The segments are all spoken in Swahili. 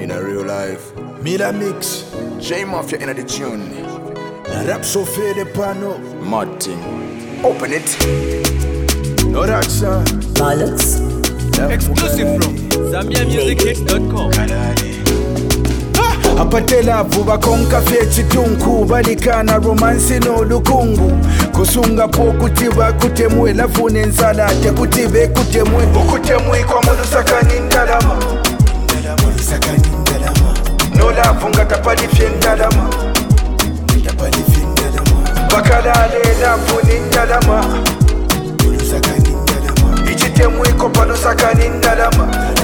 in a real life. Mila Mix, J Mafia in the tune. rap so fair the pano. Mad thing. Open it. No that sir. Malux. Exclusive from ZambiaMusicHits.com. Apatela vuba konka fyechi tunku balikana romansi no lukungu kusunga po kutiba kutemwe lafune nsala te kutibe kutemwe okutemwe kwa mulusakani ndalama no lavunga tapali fye ndalama bakalale lafune ndalama ichitemwe ko palusakani ndalama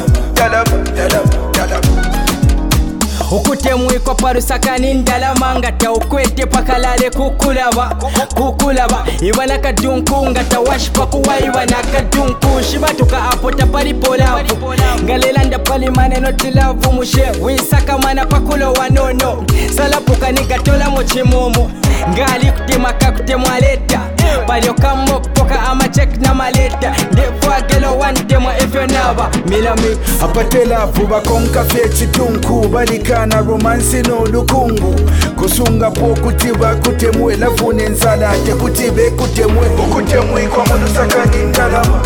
okutemwiko parusakani ndalama ngata ukwete pakalale kukulaba ibana kadunku ngata washpa kuwaiba na kadunku shibatuka apo tapalipolavu ngalelanda pali maneno tilavu mushe wisaka mana pakulo wanono salapuka nigatola mochimomo ngali kutemaka kutemwaleta palyokammo poka amachek na maleta ndefwagelo wantemwa efyonaba milami apatela vuba konka fyechi tunku balikana romansi no lukungu kusunga po kutiba kutemwe lafune nsala te kutibe kutemwe okutemwe kwa mulusakani ndalama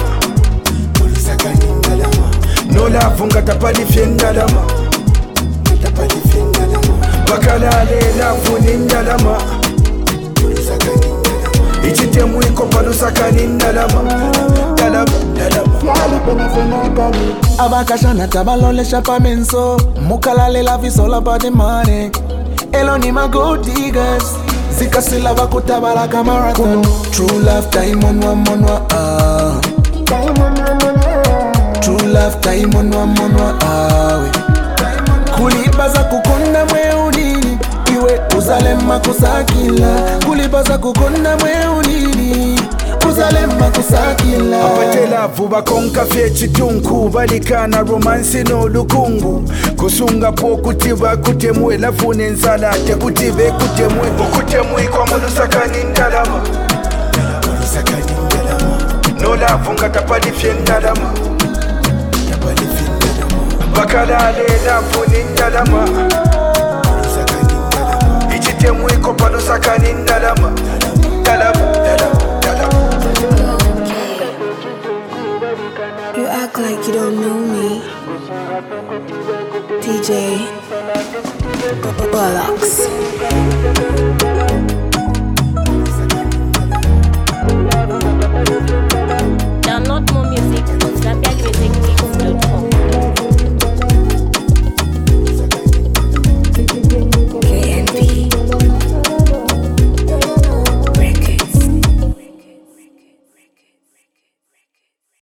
no lavunga tapali fye ndalama bakalale lafune ndalama ichitemwe ko palusakani ndalama Abakashana tabalolesha pamenso mukalale la visola about the money eloni my gold diggers zikasila bakutabala marathon true love time on one true love time on one kulibaza kukonda mweunini iwe uzalema kusakila kulibaza kukonda mweunini uzalema kusakila apatela vuba konka fyechi tunku balikana romansi no lukungu kusunga po kutiba kutemwe lafune nsala te kutibe kutemwe okutemwe kwa mulusakani ndalama no lavunga tapali fye ndalama bakalale lafune ndalama ichitemwe ko palusakani ndalama You act like you don't know me. DJ Malux. Download more music on ZambiaMusicHits.com.